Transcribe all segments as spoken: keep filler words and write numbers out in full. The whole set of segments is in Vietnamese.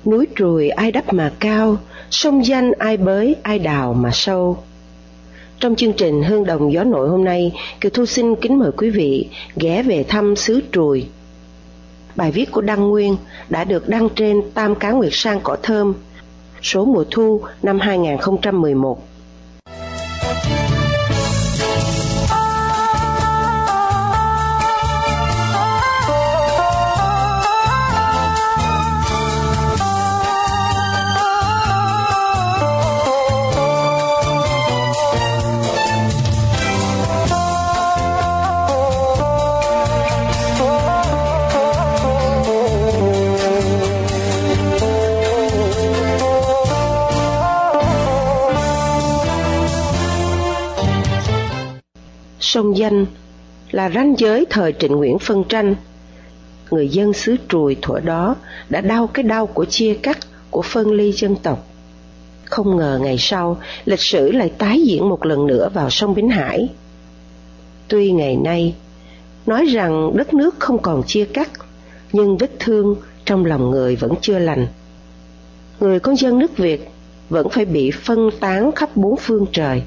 Núi Trùi ai đắp mà cao, sông Danh ai bới ai đào mà sâu. Trong chương trình Hương Đồng Gió Nội hôm nay, Kiều Thu xin kính mời quý vị ghé về thăm xứ Trùi. Bài viết của Đăng Nguyên đã được đăng trên Tam Cá Nguyệt Sang Cỏ Thơm, số mùa thu năm hai nghìn không trăm mười một. Sông Danh là ranh giới thời Trịnh Nguyễn phân tranh. Người dân xứ Trùi thuở đó đã đau cái đau của chia cắt, của phân ly dân tộc. Không ngờ ngày sau, lịch sử lại tái diễn một lần nữa vào sông Bến Hải. Tuy ngày nay, nói rằng đất nước không còn chia cắt, nhưng vết thương trong lòng người vẫn chưa lành. Người con dân nước Việt vẫn phải bị phân tán khắp bốn phương trời.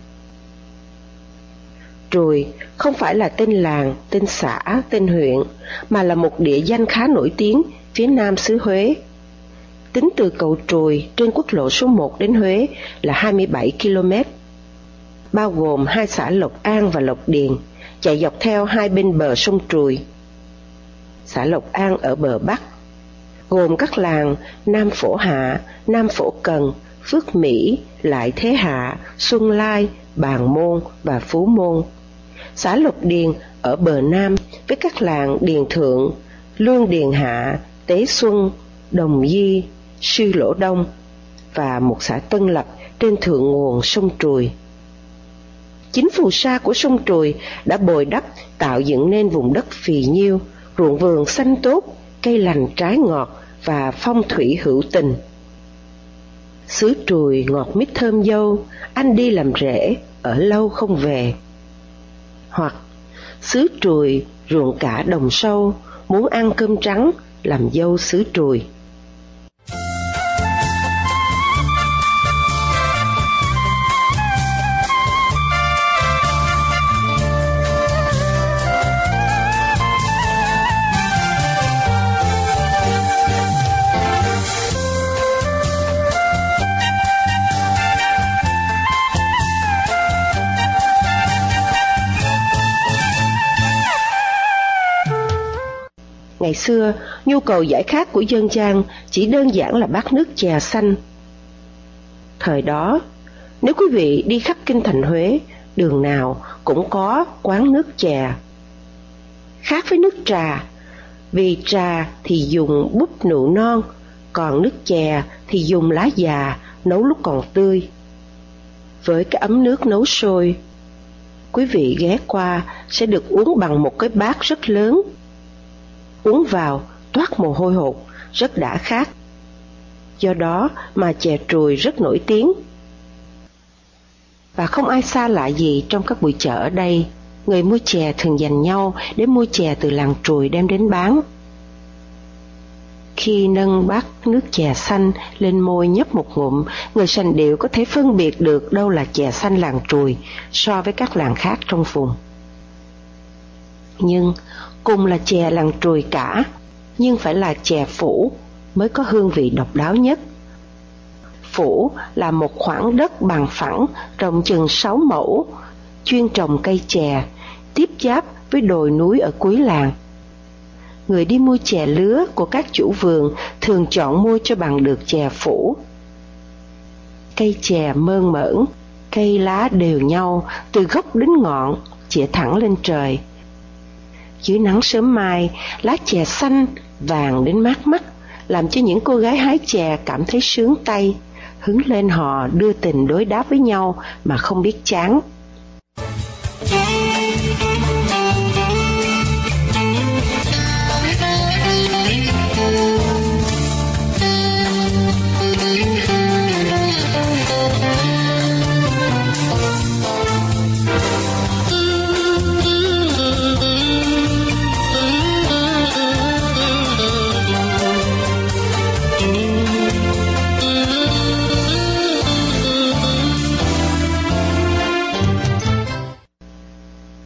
Trùi không phải là tên làng, tên xã, tên huyện, mà là một địa danh khá nổi tiếng phía nam xứ Huế. Tính từ cầu Trùi trên quốc lộ số một đến Huế là hai mươi bảy ki lô mét, bao gồm hai xã Lộc An và Lộc Điền, chạy dọc theo hai bên bờ sông Trùi. Xã Lộc An ở bờ Bắc, gồm các làng Nam Phổ Hạ, Nam Phổ Cần, Phước Mỹ, Lại Thế Hạ, Xuân Lai, Bàn Môn và Phú Môn. Xã Lộc Điền ở bờ Nam với các làng Điền Thượng, Lương Điền Hạ, Tế Xuân, Đồng Di, Sư Lỗ Đông và một xã Tân Lập trên thượng nguồn sông Trùi. Chính phù sa của sông Trùi đã bồi đắp tạo dựng nên vùng đất phì nhiêu, ruộng vườn xanh tốt, cây lành trái ngọt và phong thủy hữu tình. Xứ Trùi ngọt mít thơm dâu, anh đi làm rễ, ở lâu không về. Hoặc xứ Trùi ruộng cả đồng sâu, muốn ăn cơm trắng, làm dâu xứ Trùi. Ngày xưa, nhu cầu giải khát của dân gian chỉ đơn giản là bát nước chè xanh. Thời đó, nếu quý vị đi khắp kinh thành Huế, đường nào cũng có quán nước chè. Khác với nước trà, vì trà thì dùng búp nụ non, còn nước chè thì dùng lá già nấu lúc còn tươi. Với cái ấm nước nấu sôi, quý vị ghé qua sẽ được uống bằng một cái bát rất lớn. Uống vào toát mồ hôi hột, rất đã khát. Do đó mà chè Trùi rất nổi tiếng. Và không ai xa lạ gì trong các buổi chợ ở đây, người mua chè thường dành nhau để mua chè từ làng Trùi đem đến bán. Khi nâng bát nước chè xanh lên môi nhấp một ngụm, người sành điệu có thể phân biệt được đâu là chè xanh làng Trùi so với các làng khác trong vùng. Nhưng cùng là chè làng Trùi cả, nhưng phải là chè phủ mới có hương vị độc đáo nhất. Phủ là một khoảng đất bằng phẳng rộng chừng sáu mẫu, chuyên trồng cây chè, tiếp giáp với đồi núi ở cuối làng. Người đi mua chè lứa của các chủ vườn thường chọn mua cho bằng được chè phủ. Cây chè mơn mởn, cây lá đều nhau từ gốc đến ngọn, chĩa thẳng lên trời. Dưới nắng sớm mai, lá chè xanh, vàng đến mát mắt, làm cho những cô gái hái chè cảm thấy sướng tay, hứng lên họ đưa tình đối đáp với nhau mà không biết chán.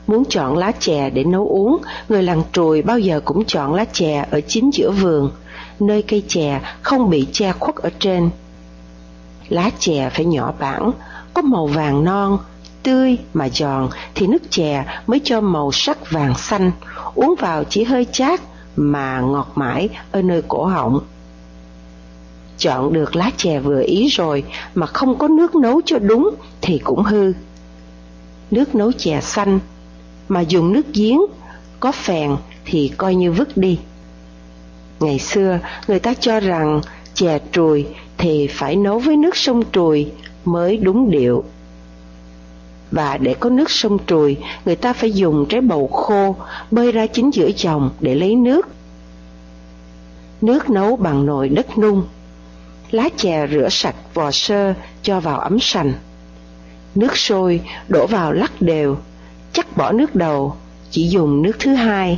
Muốn chọn lá chè để nấu uống, người làng Trùi bao giờ cũng chọn lá chè ở chính giữa vườn, nơi cây chè không bị che khuất ở trên. Lá chè phải nhỏ bản, có màu vàng non, tươi mà giòn thì nước chè mới cho màu sắc vàng xanh, uống vào chỉ hơi chát mà ngọt mãi ở nơi cổ họng. Chọn được lá chè vừa ý rồi mà không có nước nấu cho đúng thì cũng hư. Nước nấu chè xanh mà dùng nước giếng có phèn thì coi như vứt đi. Ngày xưa người ta cho rằng chè Trùi thì phải nấu với nước sông Trùi mới đúng điệu. Và để có nước sông Trùi, người ta phải dùng trái bầu khô bơi ra chính giữa dòng để lấy nước. Nước nấu bằng nồi đất nung. Lá chè rửa sạch vò sơ cho vào ấm sành. Nước sôi đổ vào lắc đều, chắc bỏ nước đầu, chỉ dùng nước thứ hai.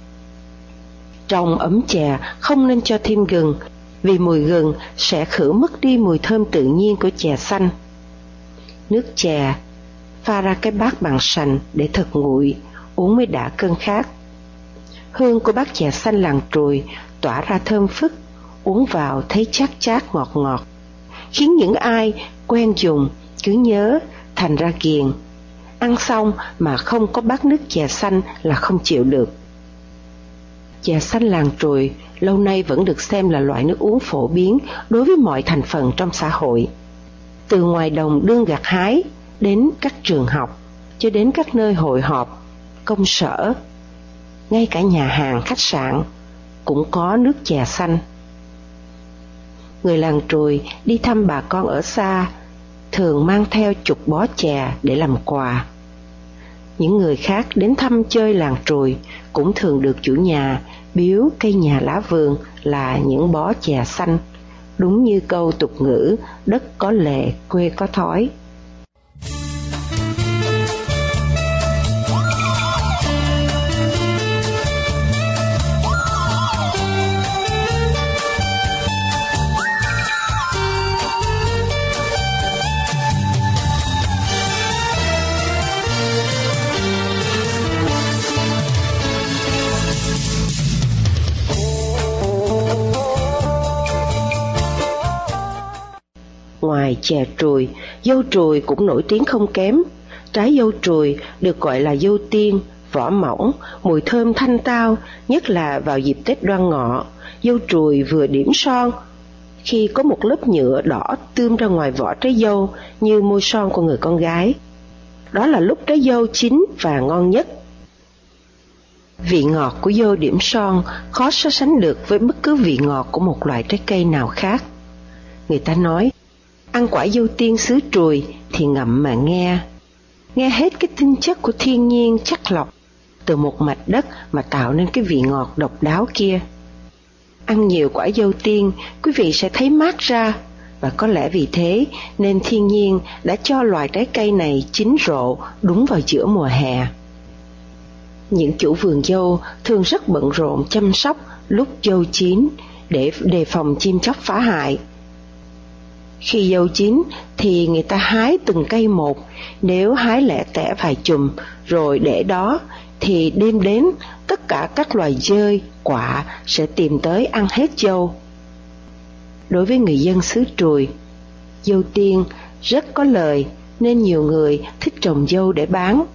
Trong ấm chè không nên cho thêm gừng, vì mùi gừng sẽ khử mất đi mùi thơm tự nhiên của chè xanh. Nước chè pha ra cái bát bằng sành để thật nguội, uống mới đã cơn khát. Hương của bát chè xanh làng Trùi tỏa ra thơm phức, uống vào thấy chát chát ngọt ngọt, khiến những ai quen dùng cứ nhớ thành ra ghiền. Ăn xong mà không có bát nước chè xanh là không chịu được. Chè xanh làng Trùi lâu nay vẫn được xem là loại nước uống phổ biến đối với mọi thành phần trong xã hội. Từ ngoài đồng đương gặt hái đến các trường học, cho đến các nơi hội họp, công sở, ngay cả nhà hàng, khách sạn cũng có nước chè xanh. Người làng Trùi đi thăm bà con ở xa thường mang theo chục bó chè để làm quà. Những người khác đến thăm chơi làng Trùi cũng thường được chủ nhà biếu cây nhà lá vườn là những bó chè xanh, đúng như câu tục ngữ đất có lệ quê có thói. Ngoài chè Trùi, dâu Trùi cũng nổi tiếng không kém. Trái dâu Trùi được gọi là dâu tiên, vỏ mỏng, mùi thơm thanh tao, nhất là vào dịp Tết Đoan Ngọ. Dâu Trùi vừa điểm son khi có một lớp nhựa đỏ tươm ra ngoài vỏ trái dâu như môi son của người con gái. Đó là lúc trái dâu chín và ngon nhất. Vị ngọt của dâu điểm son khó so sánh được với bất cứ vị ngọt của một loại trái cây nào khác. Người ta nói, ăn quả dâu tiên xứ Trùi thì ngậm mà nghe, nghe hết cái tinh chất của thiên nhiên chắc lọc từ một mạch đất mà tạo nên cái vị ngọt độc đáo kia. Ăn nhiều quả dâu tiên, quý vị sẽ thấy mát ra, và có lẽ vì thế nên thiên nhiên đã cho loài trái cây này chín rộ đúng vào giữa mùa hè. Những chủ vườn dâu thường rất bận rộn chăm sóc lúc dâu chín để đề phòng chim chóc phá hại. Khi dâu chín thì người ta hái từng cây một, nếu hái lẻ tẻ vài chùm rồi để đó thì đêm đến tất cả các loài dơi, quạ sẽ tìm tới ăn hết dâu. Đối với người dân xứ Trùi, dâu tiên rất có lời nên nhiều người thích trồng dâu để bán.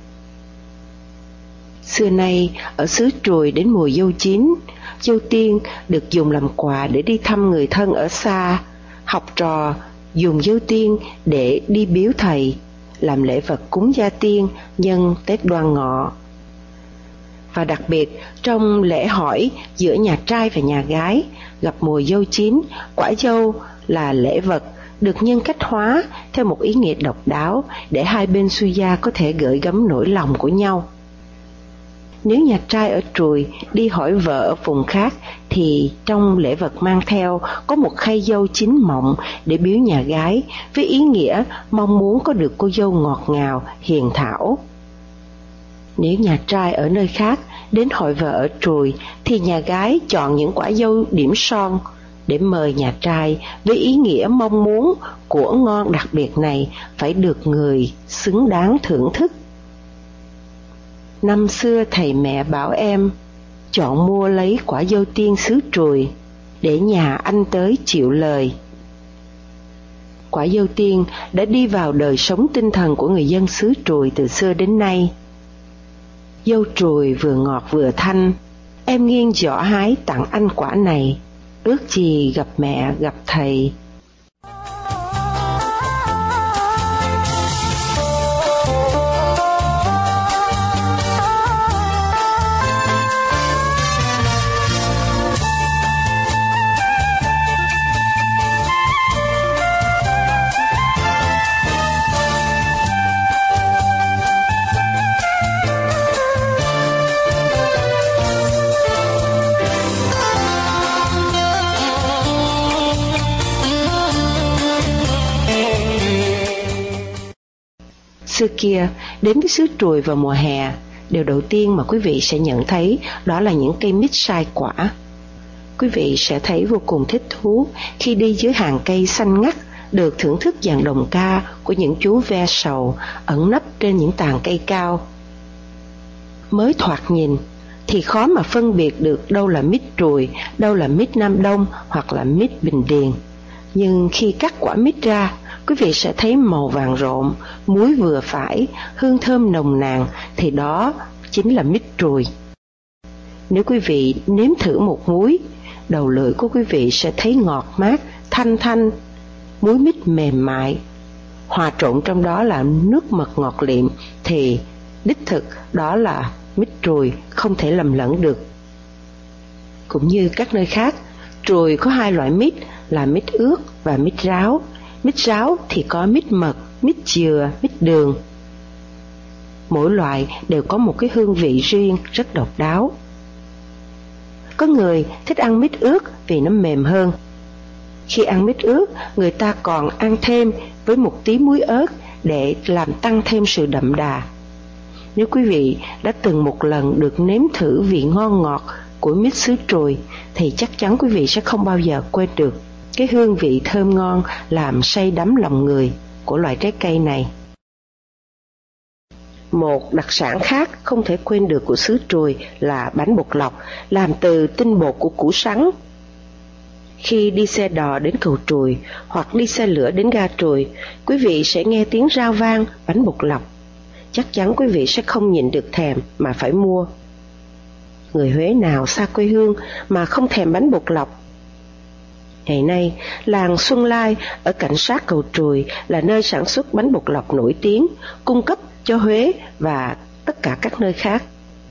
Xưa nay ở xứ Trùi đến mùa dâu chín, dâu tiên được dùng làm quà để đi thăm người thân ở xa. Học trò dùng dâu tiên để đi biếu thầy, làm lễ vật cúng gia tiên nhân Tết Đoan Ngọ. Và đặc biệt trong lễ hỏi giữa nhà trai và nhà gái, gặp mùa dâu chín, quả dâu là lễ vật được nhân cách hóa theo một ý nghĩa độc đáo để hai bên xuôi gia có thể gửi gắm nỗi lòng của nhau. Nếu nhà trai ở Trùi đi hỏi vợ ở vùng khác thì trong lễ vật mang theo có một khay dâu chín mọng để biếu nhà gái với ý nghĩa mong muốn có được cô dâu ngọt ngào, hiền thảo. Nếu nhà trai ở nơi khác đến hỏi vợ ở Trùi thì nhà gái chọn những quả dâu điểm son để mời nhà trai với ý nghĩa mong muốn của ngon đặc biệt này phải được người xứng đáng thưởng thức. Năm xưa thầy mẹ bảo em chọn mua lấy quả dâu tiên xứ Trùi, để nhà anh tới chịu lời. Quả dâu tiên đã đi vào đời sống tinh thần của người dân xứ Trùi từ xưa đến nay. Dâu Trùi vừa ngọt vừa thanh, em nghiêng giỏ hái tặng anh quả này, ước gì gặp mẹ gặp thầy. Xưa kia, đến với xứ Trùi vào mùa hè, điều đầu tiên mà quý vị sẽ nhận thấy đó là những cây mít sai quả. Quý vị sẽ thấy vô cùng thích thú khi đi dưới hàng cây xanh ngắt, được thưởng thức dàn đồng ca của những chú ve sầu ẩn nấp trên những tàn cây cao. Mới thoạt nhìn thì khó mà phân biệt được đâu là mít Trùi, đâu là mít Nam Đông hoặc là mít Bình Điền. Nhưng khi cắt quả mít ra, quý vị sẽ thấy màu vàng rộn, muối vừa phải, hương thơm nồng nàn, thì đó chính là mít Trùi. Nếu quý vị nếm thử một muối, đầu lưỡi của quý vị sẽ thấy ngọt mát, thanh thanh, muối mít mềm mại, hòa trộn trong đó là nước mật ngọt liệm, thì đích thực đó là mít Trùi, không thể lầm lẫn được. Cũng như các nơi khác, Trùi có hai loại mít là mít ướt và mít ráo. Mít ráo thì có mít mật, mít dừa, mít đường. Mỗi loại đều có một cái hương vị riêng rất độc đáo. Có người thích ăn mít ướt vì nó mềm hơn. Khi ăn mít ướt, người ta còn ăn thêm với một tí muối ớt để làm tăng thêm sự đậm đà. Nếu quý vị đã từng một lần được nếm thử vị ngon ngọt của mít xứ Trùi, thì chắc chắn quý vị sẽ không bao giờ quên được cái hương vị thơm ngon làm say đắm lòng người của loại trái cây này. Một đặc sản khác không thể quên được của xứ Trùi là bánh bột lọc, làm từ tinh bột của củ sắn. Khi đi xe đò đến cầu Trùi hoặc đi xe lửa đến ga Trùi, quý vị sẽ nghe tiếng rao vang bánh bột lọc. Chắc chắn quý vị sẽ không nhịn được thèm mà phải mua. Người Huế nào xa quê hương mà không thèm bánh bột lọc? Ngày nay, làng Xuân Lai ở cạnh sát cầu Trùi là nơi sản xuất bánh bột lọc nổi tiếng, cung cấp cho Huế và tất cả các nơi khác.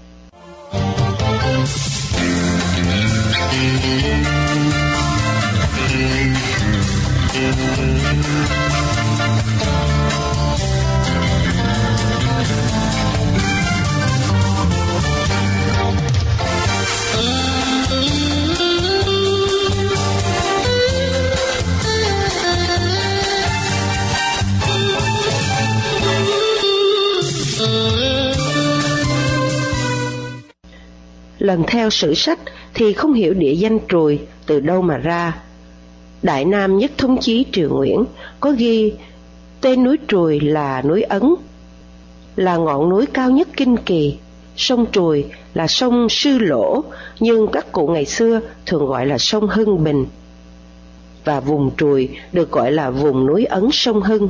Lần theo sử sách thì không hiểu địa danh Trùi từ đâu mà ra. Đại Nam Nhất Thống Chí Triều Nguyễn có ghi tên núi Trùi là núi Ấn, là ngọn núi cao nhất Kinh Kỳ. Sông Trùi là sông Sư Lỗ, nhưng các cụ ngày xưa thường gọi là sông Hưng Bình. Và vùng Trùi được gọi là vùng núi Ấn sông Hưng.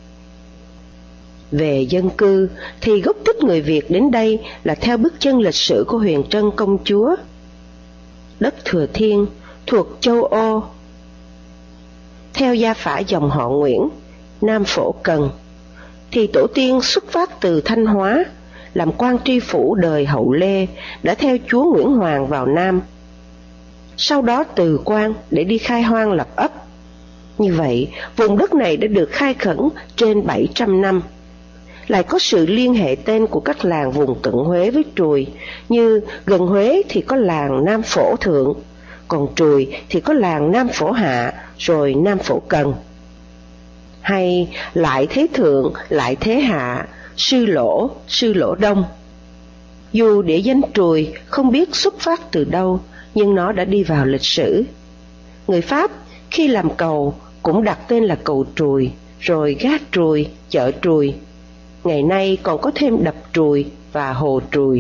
Về dân cư thì gốc tích người Việt đến đây là theo bước chân lịch sử của Huyền Trân công chúa. Đất Thừa Thiên thuộc châu Ô. Theo gia phả dòng họ Nguyễn, Nam Phổ Cần, thì tổ tiên xuất phát từ Thanh Hóa, làm quan tri phủ đời Hậu Lê, đã theo chúa Nguyễn Hoàng vào Nam. Sau đó từ quan để đi khai hoang lập ấp. Như vậy, vùng đất này đã được khai khẩn trên bảy trăm năm. Lại có sự liên hệ tên của các làng vùng cận Huế với Trùi, như gần Huế thì có làng Nam Phổ Thượng, còn Trùi thì có làng Nam Phổ Hạ, rồi Nam Phổ Cần. Hay Lại Thế Thượng, Lại Thế Hạ, Sư Lỗ, Sư Lỗ Đông. Dù địa danh Trùi không biết xuất phát từ đâu, nhưng nó đã đi vào lịch sử. Người Pháp khi làm cầu cũng đặt tên là cầu Trùi, rồi gác Trùi, chợ Trùi. ngày nay còn có thêm đập Trùi và hồ Trùi.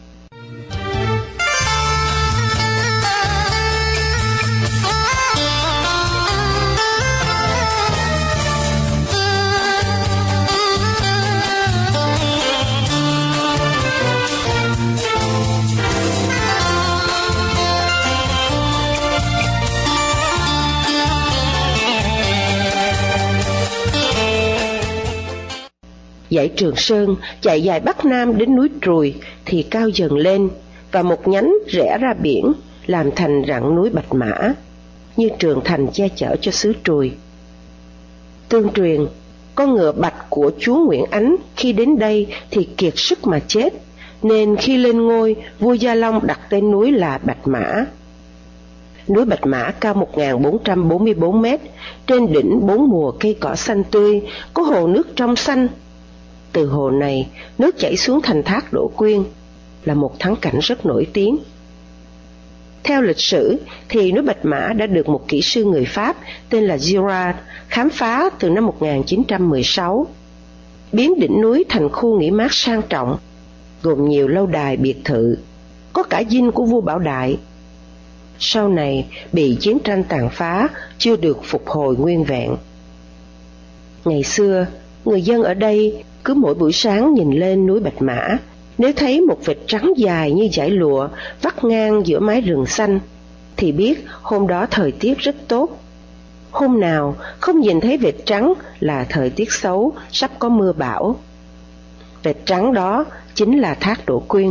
Dãy Trường Sơn chạy dài bắc nam đến núi Trùi thì cao dần lên, và một nhánh rẽ ra biển làm thành rặng núi Bạch Mã, như trường thành che chở cho xứ Trùi. Tương truyền, con ngựa bạch của chúa Nguyễn Ánh khi đến đây thì kiệt sức mà chết, nên khi lên ngôi, vua Gia Long đặt tên núi là Bạch Mã. Núi Bạch Mã cao một nghìn bốn trăm bốn mươi bốn mét, trên đỉnh bốn mùa cây cỏ xanh tươi, có hồ nước trong xanh. Từ hồ này, nước chảy xuống thành thác Đỗ Quyên, là một thắng cảnh rất nổi tiếng. Theo lịch sử thì núi Bạch Mã đã được một kỹ sư người Pháp tên là Girard khám phá từ năm một nghìn chín trăm mười sáu, biến đỉnh núi thành khu nghỉ mát sang trọng, gồm nhiều lâu đài biệt thự, có cả dinh của vua Bảo Đại. Sau này bị chiến tranh tàn phá, chưa được phục hồi nguyên vẹn. Ngày xưa, người dân ở đây cứ mỗi buổi sáng nhìn lên núi Bạch Mã, nếu thấy một vệt trắng dài như dải lụa vắt ngang giữa mái rừng xanh, thì biết hôm đó thời tiết rất tốt. Hôm nào không nhìn thấy vệt trắng là thời tiết xấu, sắp có mưa bão. Vệt trắng đó chính là thác Đỗ Quyên.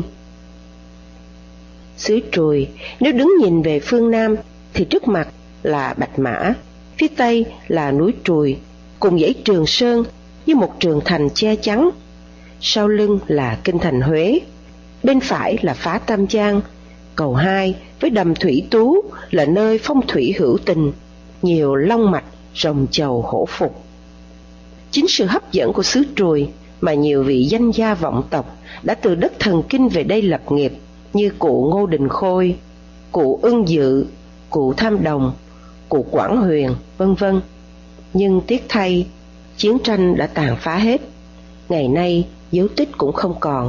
Xứ Trùi, nếu đứng nhìn về phương Nam thì trước mặt là Bạch Mã, phía Tây là núi Trùi, cùng dãy Trường Sơn như một trường thành che chắn. Sau lưng là kinh thành Huế, bên phải là phá Tam Giang, cầu hai với đầm Thủy Tú là nơi phong thủy hữu tình, nhiều long mạch, rồng chầu hổ phục. Chính sự hấp dẫn của xứ Trùi mà nhiều vị danh gia vọng tộc đã từ đất Thần Kinh về đây lập nghiệp, như cụ Ngô Đình Khôi, cụ Ưng Dự, cụ Tham Đồng, cụ Quảng Huyền, vân vân. Nhưng tiếc thay, chiến tranh đã tàn phá hết, ngày nay dấu tích cũng không còn.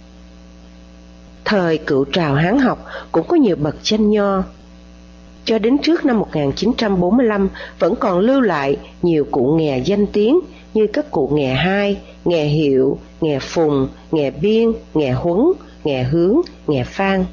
Thời cựu trào Hán học cũng có nhiều bậc danh nho. Cho đến trước năm một nghìn chín trăm bốn mươi lăm vẫn còn lưu lại nhiều cụ nghè danh tiếng như các cụ nghè Hai, nghè Hiệu, nghè Phùng, nghè Biên, nghè Huấn, nghè Hướng, nghè Phan.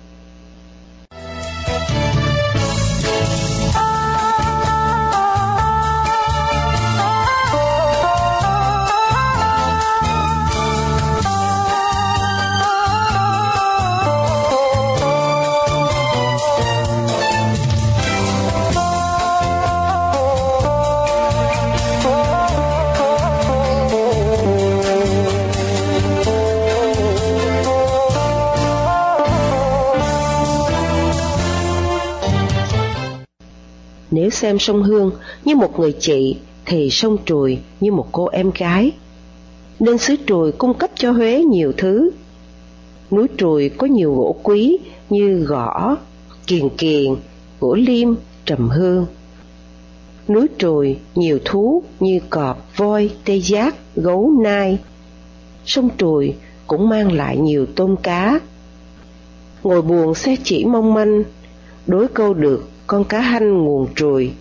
Nếu xem sông Hương như một người chị thì sông Trùi như một cô em gái. Nên xứ Trùi cung cấp cho Huế nhiều thứ. Núi Trùi có nhiều gỗ quý như gõ, kiền kiền, gỗ liêm, trầm hương. Núi Trùi nhiều thú như cọp, voi, tê giác, gấu, nai. Sông Trùi cũng mang lại nhiều tôm cá. Ngồi buồng xe chỉ mong manh, đối câu được con cá hanh nguồn Trùi.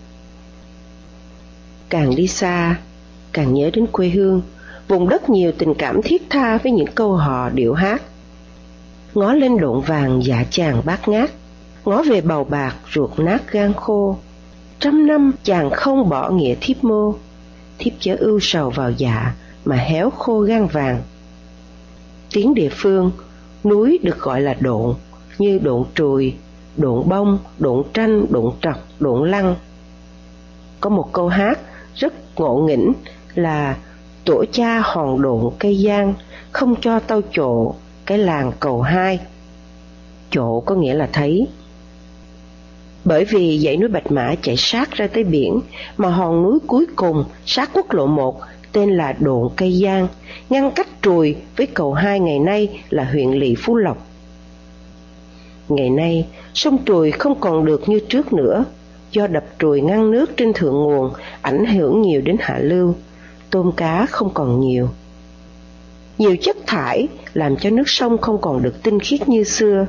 Càng đi xa, càng nhớ đến quê hương, vùng đất nhiều tình cảm thiết tha với những câu hò điệu hát. Ngó lên độn vàng dạ chàng bát ngát, ngó về bầu bạc ruột nát gan khô. Trăm năm chàng không bỏ nghĩa thiếp mô, thiếp chớ ưu sầu vào dạ mà héo khô gan vàng. Tiếng địa phương, núi được gọi là độn, như độn Trùi, độn Bông, độn Tranh, độn Trọc, độn Lăng. Có một câu hát rất ngộ nghĩnh là tổ cha hòn độn cây giang, không cho tao chộ cái làng cầu hai. Chộ có nghĩa là thấy. Bởi vì dãy núi Bạch Mã chạy sát ra tới biển, mà hòn núi cuối cùng sát quốc lộ một tên là độn cây giang, ngăn cách Trùi với cầu hai ngày nay là huyện lỵ Phú Lộc. Ngày nay, sông Trùi không còn được như trước nữa, do đập Trùi ngăn nước trên thượng nguồn ảnh hưởng nhiều đến hạ lưu, tôm cá không còn nhiều. nhiều chất thải làm cho nước sông không còn được tinh khiết như xưa.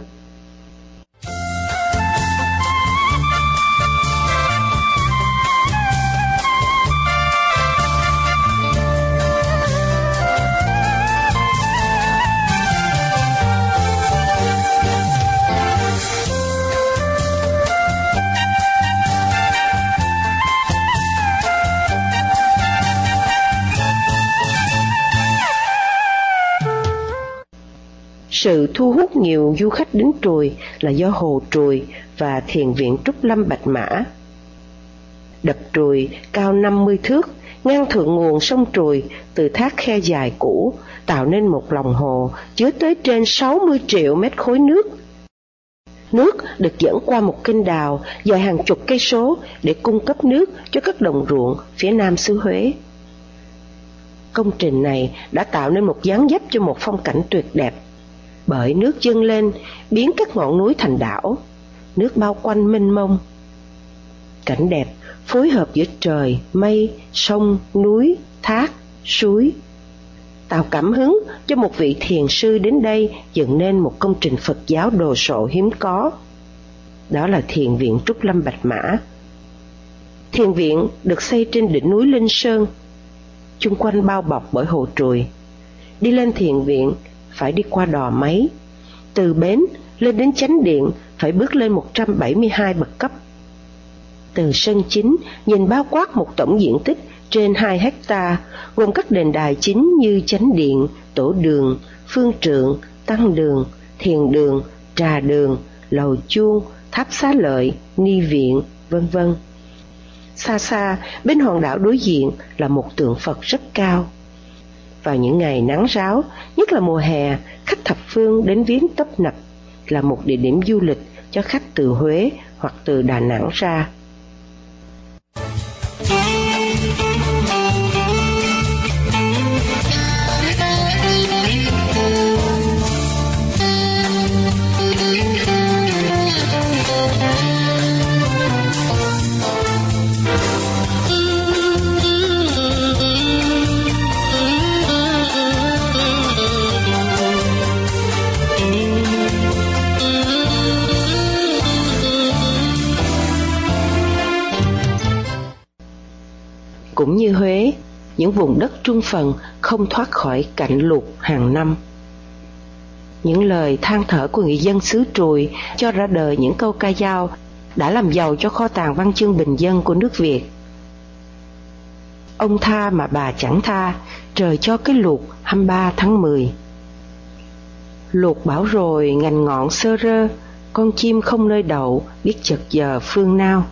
Sự thu hút nhiều du khách đến Trùi là do hồ Trùi và thiền viện Trúc Lâm Bạch Mã. Đập Trùi cao năm mươi thước, ngang thượng nguồn sông Trùi từ thác khe dài cũ, tạo nên một lòng hồ chứa tới trên sáu mươi triệu mét khối nước. Nước được dẫn qua một kênh đào dài hàng chục cây số để cung cấp nước cho các đồng ruộng phía nam xứ Huế. Công trình này đã tạo nên một dáng dấp cho một phong cảnh tuyệt đẹp, bởi nước dâng lên biến các ngọn núi thành đảo, nước bao quanh mênh mông. Cảnh đẹp phối hợp giữa trời, mây, sông, núi, thác, suối, tạo cảm hứng cho một vị thiền sư đến đây dựng nên một công trình Phật giáo đồ sộ hiếm có. Đó là thiền viện Trúc Lâm Bạch Mã. Thiền viện được xây trên đỉnh núi Linh Sơn, chung quanh bao bọc bởi hồ Trùi. Đi lên thiền viện phải đi qua đò máy, từ bến lên đến chánh điện phải bước lên một trăm bảy mươi hai bậc cấp. Từ sân chính nhìn bao quát một tổng diện tích trên hai hecta, gồm các đền đài chính như chánh điện, tổ đường, phương trượng, tăng đường, thiền đường, trà đường, lầu chuông, tháp xá lợi, ni viện, vân vân. Xa xa bên hòn đảo đối diện là một tượng Phật rất cao. Vào những ngày nắng ráo, nhất là mùa hè, khách thập phương đến viếng tấp nập, là một địa điểm du lịch cho khách từ Huế hoặc từ Đà Nẵng ra. Cũng như Huế, những vùng đất trung phần không thoát khỏi cảnh lụt hàng năm. Những lời than thở của người dân xứ Trùi cho ra đời những câu ca dao đã làm giàu cho kho tàng văn chương bình dân của nước Việt. Ông tha mà bà chẳng tha, trời cho cái lụt hai mươi ba tháng mười. Lụt bão rồi ngành ngọn sơ rơ, con chim không nơi đậu, biết chật giờ phương nào.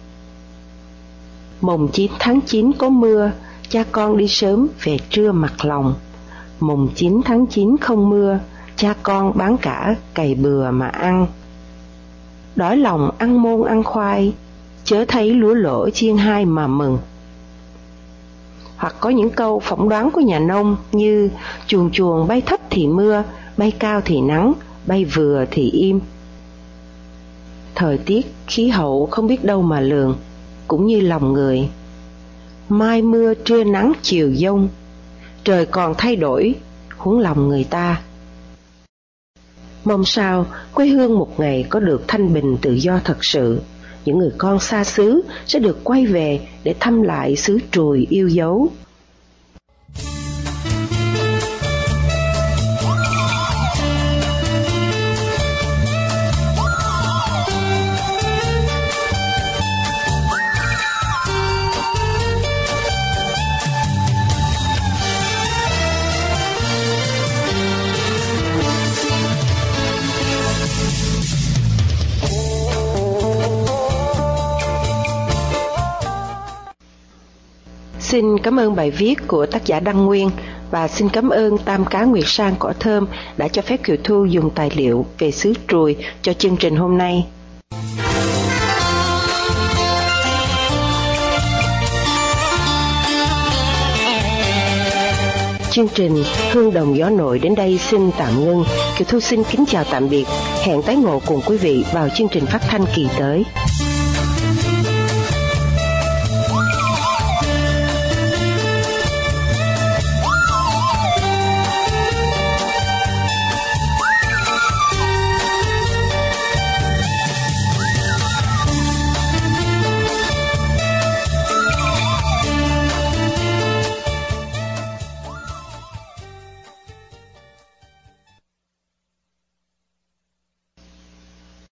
Mồng chín tháng chín có mưa, cha con đi sớm về trưa mặc lòng. Mồng chín tháng chín không mưa, cha con bán cả cày bừa mà ăn. Đói lòng ăn môn ăn khoai, chớ thấy lúa lỗ chiên hai mà mừng. Hoặc có những câu phỏng đoán của nhà nông như chuồn chuồn bay thấp thì mưa, bay cao thì nắng, bay vừa thì im. Thời tiết, khí hậu không biết đâu mà lường, cũng như lòng người. Mai mưa trưa nắng chiều giông, trời còn thay đổi, huống lòng người ta. Mong sao quê hương một ngày có được thanh bình tự do thật sự, những người con xa xứ sẽ được quay về để thăm lại xứ Trùi yêu dấu. Xin cảm ơn bài viết của tác giả Đăng Nguyên và xin cảm ơn Tam Cá Nguyệt Sang Cỏ Thơm đã cho phép Kiều Thu dùng tài liệu về xứ Trùi cho chương trình hôm nay. Chương trình Hương Đồng Gió Nội đến đây xin tạm ngưng. Kiều Thu xin kính chào tạm biệt. Hẹn tái ngộ cùng quý vị vào chương trình phát thanh kỳ tới.